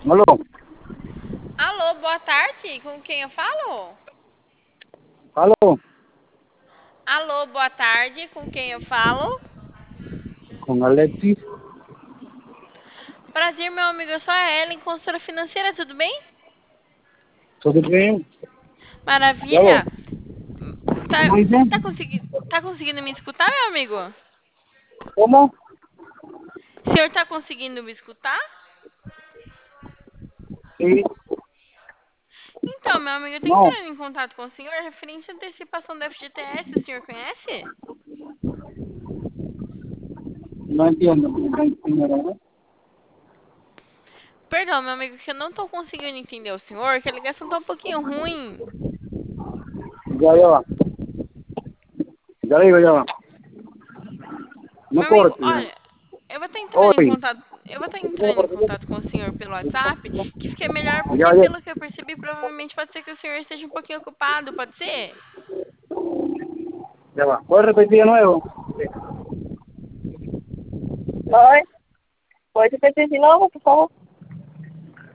Alô? Alô, boa tarde. Com quem eu falo? Alô? Alô, boa tarde. Com quem eu falo? Com Alexis? Prazer, meu amigo. Eu sou a Ellen, consultora financeira. Tudo bem? Tudo bem? Alô? Maravilha. Tá, Como é? tá conseguindo me escutar, meu amigo? Como? O senhor tá conseguindo me escutar? Sim. Então, meu amigo, eu tô Não, entrando em contato com o senhor referente à antecipação do FGTS. O senhor conhece? não entendo. Não entendo. Perdão, meu amigo, que eu não tô conseguindo entender o senhor, que a ligação tá um pouquinho ruim. Já va. Já digo, já va. No Meu amigo, corte. olha, eu vou estar entrando em Oi. contato, eu vou estar entrando em contato com o senhor pelo WhatsApp, que fica melhor porque Ya, ya. pelo que eu percebi, provavelmente pode ser que o senhor esteja um pouquinho ocupado, pode ser? Ya va. ¿Puedes repetir de nuevo? Oi, pode repetir de novo, por favor?